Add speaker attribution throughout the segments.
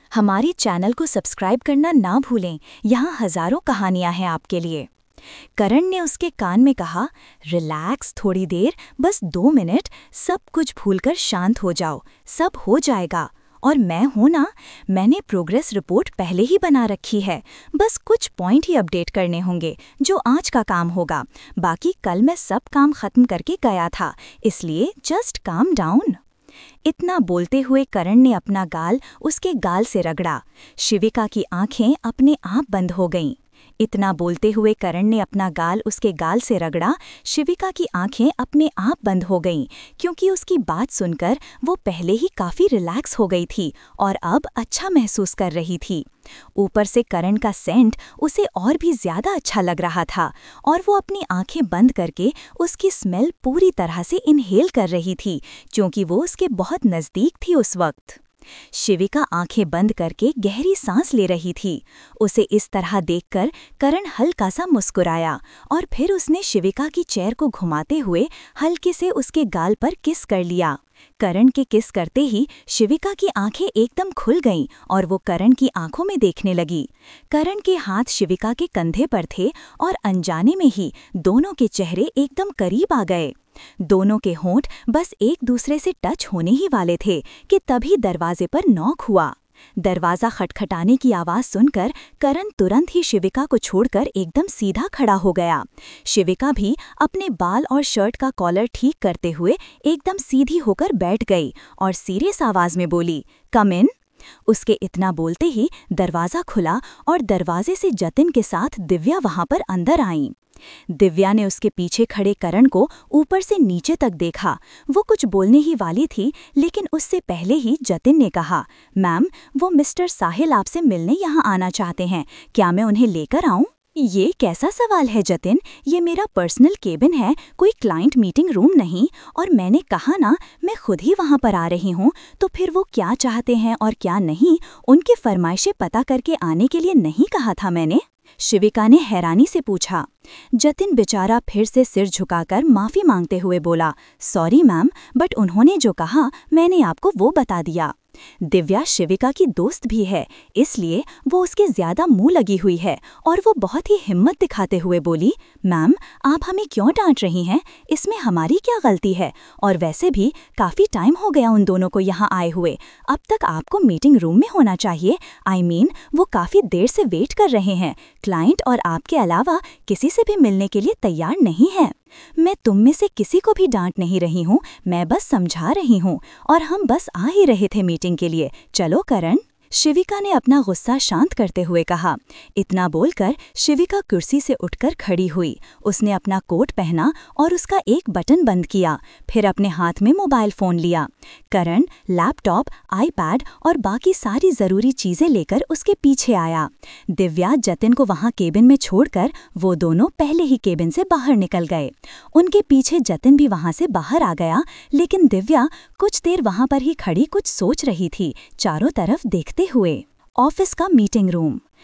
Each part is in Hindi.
Speaker 1: हमारी चैनल को सब्सक्राइब करना ना भूलें। यहाँ हजारों कहानियां हैं आपके लिए। करण ने उसके कान में कहा, रिलैक्स, थोड़ी देर, बस 2 मिनट, सब कुछ भूलकर शांत हो जाओ, सब हो जाएगा। और मैं हूं ना, मैंने प्रोग्रेस रिपोर्ट पहले ही बना रखी है, बस कुछ पॉइंट ही अपडेट करने होंगे जो आज का काम होगा। बाकी कल मैं सब काम खत्म करके गया था, इसलिए जस्ट काम डाउन। इतना बोलते हुए करण ने अपना गाल उसके गाल से रगड़ा। शिविका की आंखें अपने आप बंद हो गईं। इतना बोलते हुए करण ने अपना गाल उसके गाल से रगड़ा। शिविका की आंखें अपने आप बंद हो गईं, क्योंकि उसकी बात सुनकर वो पहले ही काफी रिलैक्स हो गई थी और अब अच्छा महसूस कर रही थी। ऊपर से करण का सेंट उसे और भी ज्यादा अच्छा लग रहा था और वो अपनी आंखें बंद करके उसकी स्मेल पूरी तरह से इनहेल कर रही थी, क्योंकि वो उसके बहुत नजदीक थी उस वक्त। शिविका आंखें बंद करके गहरी सांस ले रही थी। उसे इस तरह देखकर करण हल्का सा मुस्कुराया और फिर उसने शिविका की चेयर को घुमाते हुए हल्के से उसके गाल पर किस कर लिया। करण के किस करते ही शिविका की आंखें एकदम खुल गईं और वो करण की आंखों में देखने लगी। करण के हाथ शिविका के कंधे पर थे और अनजाने में ही दोनों के चेहरे एकदम करीब आ गए। दोनों के होंठ बस एक दूसरे से टच होने ही वाले थे कि तभी दरवाजे पर नॉक हुआ। दरवाजा खटखटाने की आवाज सुनकर करण तुरंत ही शिविका को छोड़कर एकदम सीधा खड़ा हो गया। शिविका भी अपने बाल और शर्ट का कॉलर ठीक करते हुए एकदम सीधी होकर बैठ गई और सीरियस आवाज में बोली, कम इन। उसके इतना बोलते ही दरवाजा खुला और दरवाजे से जतिन के साथ दिव्या वहां पर अंदर आईं। दिव्या ने उसके पीछे खड़े करण को ऊपर से नीचे तक देखा। वो कुछ बोलने ही वाली थी, लेकिन उससे पहले ही जतिन ने कहा, मैम, वो मिस्टर साहिल आपसे मिलने यहाँ आना चाहते हैं, क्या मैं उन्हें लेकर आऊँ? ये कैसा सवाल है जतिन, ये मेरा पर्सनल केबिन है, कोई क्लाइंट मीटिंग रूम नहीं। और मैंने कहा ना, मैं खुद ही वहाँ पर आ रही हूँ, तो फिर वो क्या चाहते हैं और क्या नहीं, उनकी फरमाइशें पता करके आने के लिए नहीं कहा था मैंने? शिविका ने हैरानी से पूछा। जतिन बेचारा फिर से सिर झुकाकर माफी मांगते हुए बोला, सॉरी मैम, बट उन्होंने जो कहा मैंने आपको वो बता दिया। दिव्या शिविका की दोस्त भी है, इसलिए वो उसके ज्यादा मुंह लगी हुई है और वो बहुत ही हिम्मत दिखाते हुए बोली, मैम, आप हमें क्यों डांट रही हैं? इसमें हमारी क्या गलती है? और वैसे भी काफी टाइम हो गया उन दोनों को यहाँ आए हुए, अब तक आपको मीटिंग रूम में होना चाहिए। आई मीन, वो काफी देर से वेट कर रहे हैं। क्लाइंट और आपके अलावा किसी से भी मिलने के लिए तैयार नहीं है। मैं तुम में से किसी को भी डांट नहीं रही हूँ, मैं बस समझा रही हूँ और हम बस आ ही रहे थे मीटिंग के लिए। चलो करण। शिविका ने अपना गुस्सा शांत करते हुए कहा। इतना बोलकर शिविका कुर्सी से उठकर खड़ी हुई। उसने अपना कोट पहना और उसका एक बटन बंद किया, फिर अपने हाथ में मोबाइल फोन लिया। करण लैपटॉप, आईपैड और बाकी सारी जरूरी चीजें लेकर उसके पीछे आया। दिव्या जतिन को वहां केबिन में छोड़कर वो दोनों पहले ही केबिन से बाहर निकल गए। उनके पीछे जतिन भी वहां से बाहर आ गया, लेकिन दिव्या कुछ देर वहां पर ही खड़ी कुछ सोच रही थी, चारों तरफ देखते हुए। ऑफिस का मीटिंग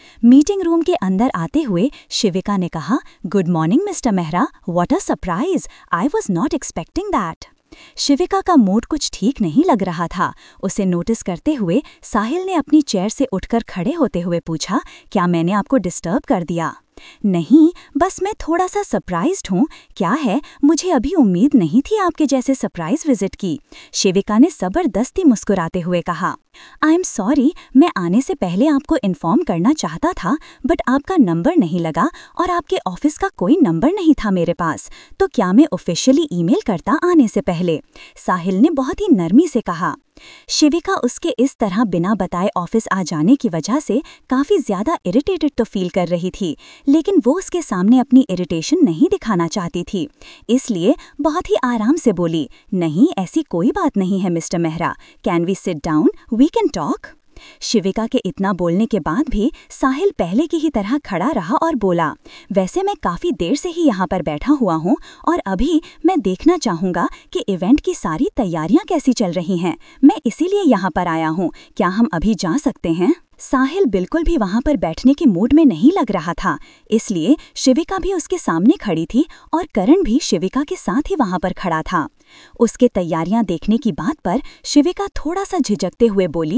Speaker 1: रूम के अंदर आते हुए शिविका ने कहा, good morning mister Mehra, what a surprise, I was not expecting that. Shivika का मूड कुछ ठीक नहीं लग रहा था। उसे नोटिस करते हुए साहिल ने अपनी चेयर से उठकर खड़े होते हुए पूछा, क्या मैंने आपको डिस्टर्ब कर दिया? नहीं, बस मैं थोड़ा सा सरप्राइज्ड हूँ। क्या है? मुझे अभी उम्मीद नहीं थी आपके जैसे सरप्राइज विजिट की। शिविका ने जबरदस्ती मुस्कुराते हुए कहा, आई एम सॉरी, मैं आने से पहले आपको इन्फॉर्म करना चाहता था, बट आपका नंबर नहीं लगा और आपके ऑफिस का कोई नंबर नहीं था मेरे पास, तो क्या मैं ऑफिशियली ईमेल करता आने से पहले? साहिल ने बहुत ही नरमी से कहा। शिविका उसके इस तरह बिना बताए ऑफिस आ जाने की वजह से काफी ज्यादा इरिटेटेड तो फील कर रही थी, लेकिन वो उसके सामने अपनी इरिटेशन नहीं दिखाना चाहती थी, इसलिए बहुत ही आराम से बोली, नहीं, ऐसी कोई बात नहीं है mister Mehra, can we sit down, we can talk. Shivika के इतना बोलने के बाद भी साहिल पहले की ही तरह खड़ा रहा और बोला, वैसे मैं काफी देर से ही यहाँ पर बैठा हुआ हूँ और अभी मैं देखना चाहूँगा कि इवेंट की सारी तैयारियाँ कैसी चल रही हैं। मैं इसीलिए यहाँ पर आया हूँ, क्या हम अभी जा सकते हैं? साहिल बिल्कुल भी वहां पर बैठने के मूड में नहीं लग रहा था, इसलिए शिविका भी उसके सामने खड़ी थी और करण भी शिविका के साथ ही वहां पर खड़ा था। उसके तैयारियां देखने की बात पर शिविका थोड़ा सा झिझकते हुए बोली,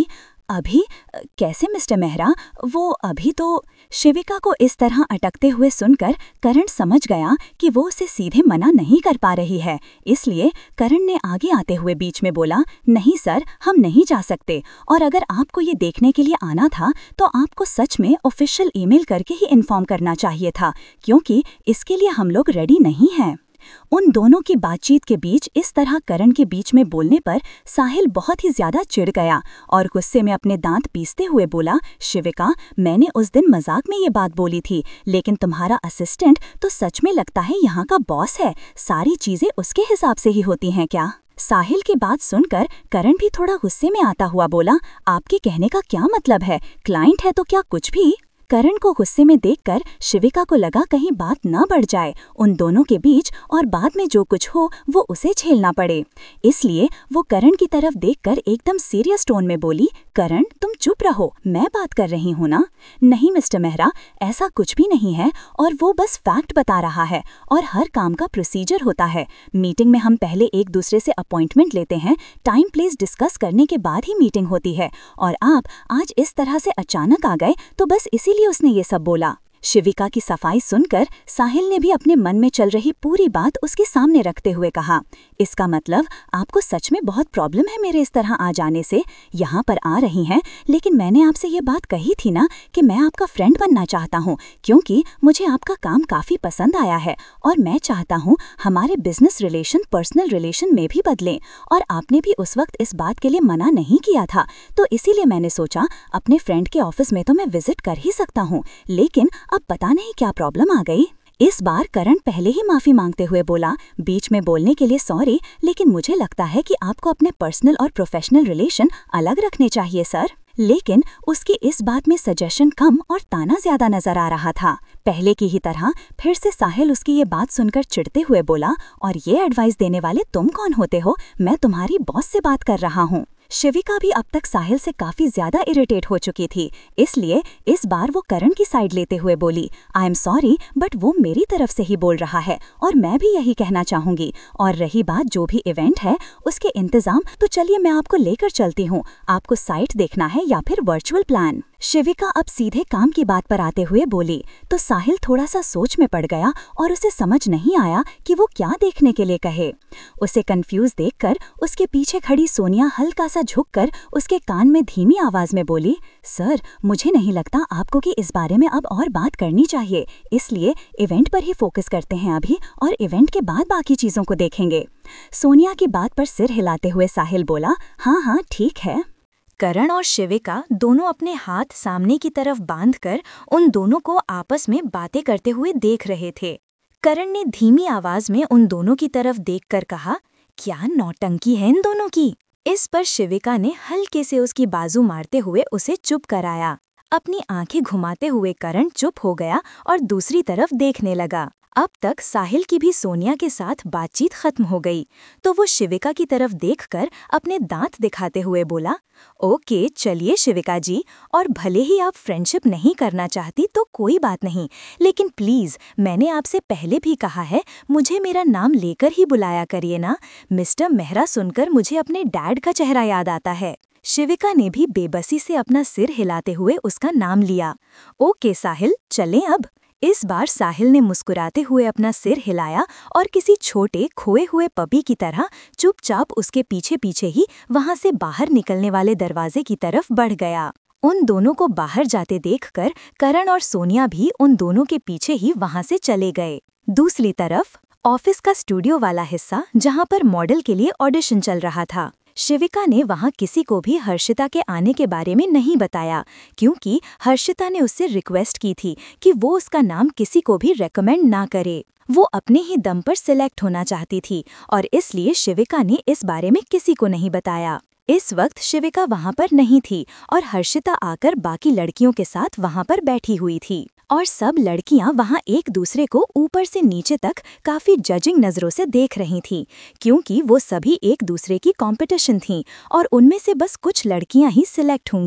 Speaker 1: अभी कैसे मिस्टर मेहरा? वो अभी तो। शिविका को इस तरह अटकते हुए सुनकर करण समझ गया कि वो उसे सीधे मना नहीं कर पा रही है। इसलिए करण ने आगे आते हुए बीच में बोला, नहीं सर, हम नहीं जा सकते, और अगर आपको ये देखने के लिए आना था तो आपको सच में ऑफिशियल ईमेल करके ही इन्फॉर्म करना चाहिए था, क्योंकि इसके लिए हम लोग रेडी नहीं हैं। उन दोनों की बातचीत के बीच इस तरह करण के बीच में बोलने पर साहिल बहुत ही ज्यादा चिढ़ गया और गुस्से में अपने दांत पीसते हुए बोला, शिविका, मैंने उस दिन मजाक में ये बात बोली थी, लेकिन तुम्हारा असिस्टेंट तो सच में लगता है यहाँ का बॉस है। सारी चीजें उसके हिसाब से ही होती हैं क्या? साहिल की बात सुनकर करण भी थोड़ा गुस्से में आता हुआ बोला, आपके कहने का क्या मतलब है? क्लाइंट है तो क्या कुछ भी? करण को गुस्से में देखकर शिविका को लगा कहीं बात न बढ़ जाए उन दोनों के बीच और बाद में जो कुछ हो वो उसे झेलना पड़े। इसलिए वो करण की तरफ देखकर एकदम सीरियस टोन में बोली, करण, तुम चुप रहो, मैं बात कर रही हूँ ना। नहीं मिस्टर मेहरा, ऐसा कुछ भी नहीं है, और वो बस फैक्ट बता रहा है, और हर काम का प्रोसीजर होता है। मीटिंग में हम पहले एक दूसरे से अपॉइंटमेंट लेते हैं, टाइम प्लेस डिस्कस करने के बाद ही मीटिंग होती है, और आप आज इस तरह से अचानक आ गए तो बस इसीलिए उसने ये सब बोला। शिविका की सफाई सुनकर साहिल ने भी अपने मन में चल रही पूरी बात उसके सामने रखते हुए कहा, इसका मतलब आपको सच में बहुत प्रॉब्लम है मेरे इस तरह आ जाने से? यहाँ पर आ रही हैं, लेकिन मैंने आपसे ये बात कही थी ना कि मैं आपका फ्रेंड बनना चाहता हूँ, क्योंकि मुझे आपका काम काफ़ी पसंद आया है और मैं चाहता हूँ हमारे बिजनेस रिलेशन पर्सनल रिलेशन में भी बदलें, और आपने भी उस वक्त इस बात के लिए मना नहीं किया था, तो इसीलिए मैंने सोचा अपने फ्रेंड के ऑफिस में तो मैं विजिट कर ही सकता हूँ, लेकिन अब पता नहीं क्या प्रॉब्लम आ गई। इस बार करण पहले ही माफी मांगते हुए बोला, बीच में बोलने के लिए सॉरी, लेकिन मुझे लगता है कि आपको अपने पर्सनल और प्रोफेशनल रिलेशन अलग रखने चाहिए सर। लेकिन उसकी इस बात में सजेशन कम और ताना ज्यादा नजर आ रहा था। पहले की ही तरह फिर से साहिल उसकी ये बात सुनकर चिढ़ते हुए बोला, और ये एडवाइस देने वाले तुम कौन होते हो? मैं तुम्हारी बॉस से बात कर रहा हूँ। शिविका भी अब तक साहिल से काफी ज्यादा इरिटेट हो चुकी थी, इसलिए इस बार वो करण की साइड लेते हुए बोली, आई एम सॉरी, बट वो मेरी तरफ से ही बोल रहा है और मैं भी यही कहना चाहूंगी। और रही बात जो भी इवेंट है उसके इंतजाम, तो चलिए मैं आपको लेकर चलती हूँ। आपको साइट देखना है या फिर वर्चुअल प्लान? शिविका अब सीधे काम की बात पर आते हुए बोली, तो साहिल थोड़ा सा सोच में पड़ गया और उसे समझ नहीं आया कि वो क्या देखने के लिए कहे। उसे कंफ्यूज देखकर उसके पीछे खड़ी सोनिया हल्का सा झुककर उसके कान में धीमी आवाज में बोली, सर, मुझे नहीं लगता आपको कि इस बारे में अब और बात करनी चाहिए, इसलिए इवेंट पर ही फोकस करते हैं अभी, और इवेंट के बाद बाकी चीजों को देखेंगे। सोनिया की बात पर सिर हिलाते हुए साहिल बोला, हाँ हाँ ठीक है। करण और शिविका दोनों अपने हाथ सामने की तरफ बांधकर उन दोनों को आपस में बातें करते हुए देख रहे थे। करण ने धीमी आवाज में उन दोनों की तरफ देखकर कहा, क्या नौटंकी है इन दोनों की? इस पर शिविका ने हल्के से उसकी बाजू मारते हुए उसे चुप कराया। अपनी आंखें घुमाते हुए करण चुप हो गया और दूसरी तरफ देखने लगा। अब तक साहिल की भी सोनिया के साथ बातचीत खत्म हो गई, तो वो शिविका की तरफ देखकर अपने दांत दिखाते हुए बोला, ओके चलिए शिविका जी, और भले ही आप फ्रेंडशिप नहीं करना चाहती तो कोई बात नहीं, लेकिन प्लीज मैंने आपसे पहले भी कहा है, मुझे मेरा नाम लेकर ही बुलाया करिए ना। मिस्टर मेहरा सुनकर मुझे अपने डैड का चेहरा याद आता है। शिविका ने भी बेबसी से अपना सिर हिलाते हुए उसका नाम लिया। ओके साहिल, चलें अब। इस बार साहिल ने मुस्कुराते हुए अपना सिर हिलाया और किसी छोटे खोए हुए पपी की तरह चुपचाप उसके पीछे पीछे ही वहां से बाहर निकलने वाले दरवाजे की तरफ बढ़ गया। उन दोनों को बाहर जाते देखकर करण और सोनिया भी उन दोनों के पीछे ही वहां से चले गए। दूसरी तरफ ऑफिस का स्टूडियो वाला हिस्सा, जहां पर मॉडल के लिए ऑडिशन चल रहा था। शिविका ने वहां किसी को भी हर्षिता के आने के बारे में नहीं बताया, क्योंकि हर्षिता ने उससे रिक्वेस्ट की थी कि वो उसका नाम किसी को भी रेकमेंड ना करे। वो अपने ही दम पर सिलेक्ट होना चाहती थी और इसलिए शिविका ने इस बारे में किसी को नहीं बताया। इस वक्त शिविका वहां पर नहीं थी और हर्षिता आकर बाकी लड़कियों के साथ वहां पर बैठी हुई थी, और सब लड़कियां वहां एक दूसरे को ऊपर से नीचे तक काफी जजिंग नजरों से देख रही थीं, क्योंकि वो सभी एक दूसरे की कंपटीशन थीं और उनमें से बस कुछ लड़कियां ही सिलेक्ट होंगी।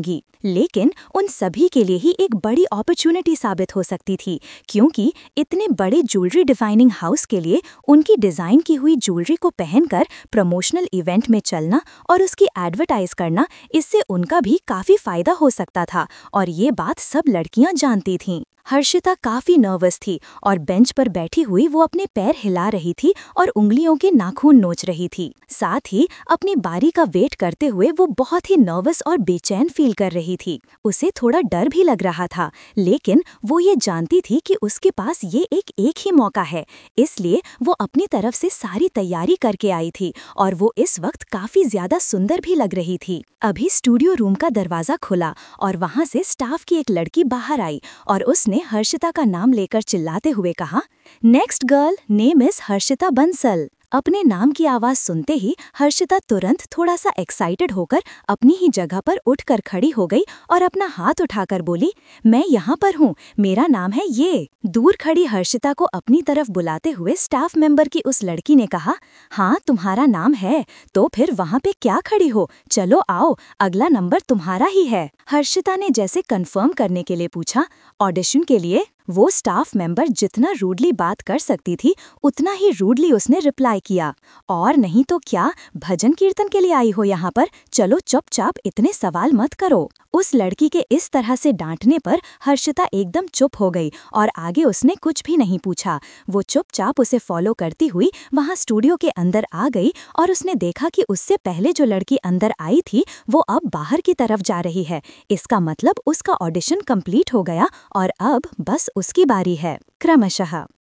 Speaker 1: लेकिन उन सभी के लिए ही एक बड़ी अपॉर्चुनिटी साबित हो सकती थी, क्योंकि इतने बड़े ज्वेलरी डिजाइनिंग हाउस के लिए उनकी डिज़ाइन की हुई ज्वेलरी को पहनकर प्रमोशनल इवेंट में चलना और उसकी एडवर्टाइज करना, इससे उनका भी काफ़ी फ़ायदा हो सकता था और ये बात सब लड़कियां जानती थीं। हर्षिता काफ़ी नर्वस थी और बेंच पर बैठी हुई वो अपने पैर हिला रही थी और उंगलियों के नाखून नोच रही थी। साथ ही अपनी बारी का वेट करते हुए वो बहुत ही नर्वस और बेचैन फील कर रही थी। उसे थोड़ा डर भी लग रहा था, लेकिन वो ये जानती थी कि उसके पास ये एक ही मौका है, इसलिए वो अपनी तरफ से सारी तैयारी करके आई थी और वो इस वक्त काफ़ी ज़्यादा सुंदर भी लग रही थी। अभी स्टूडियो रूम का दरवाज़ा खुला और वहाँ से स्टाफ की एक लड़की बाहर आई और उसने हर्षिता का नाम लेकर चिल्लाते हुए कहा, next girl name is Harshita Bansal. अपने नाम की आवाज़ सुनते ही हर्षिता तुरंत थोड़ा सा एक्साइटेड होकर अपनी ही जगह पर उठकर खड़ी हो गई और अपना हाथ उठाकर बोली, मैं यहाँ पर हूँ, मेरा नाम है ये। दूर खड़ी हर्षिता को अपनी तरफ बुलाते हुए स्टाफ मेंबर की उस लड़की ने कहा, हाँ तुम्हारा नाम है, तो फिर वहाँ पे क्या खड़ी हो, चलो आओ, अगला नंबर तुम्हारा ही है। हर्षिता ने जैसे कंफर्म करने के लिए पूछा, ऑडिशन के लिए? वो स्टाफ मेंबर जितना रूडली बात कर सकती थी उतना ही रूडली उसने रिप्लाई किया, और नहीं तो क्या, भजन कीर्तन के लिए आई हो यहाँ पर, चलो चुपचाप इतने सवाल मत करो। उस लड़की के इस तरह से डांटने पर हर्षिता एकदम चुप हो गई और आगे उसने कुछ भी नहीं पूछा। वो चुपचाप उसे फॉलो करती हुई वहाँ स्टूडियो के अंदर आ गई और उसने देखा कि उससे पहले जो लड़की अंदर आई थी वो अब बाहर की तरफ जा रही है। इसका मतलब उसका ऑडिशन कंप्लीट हो गया और अब बस उसकी बारी है। क्रमशः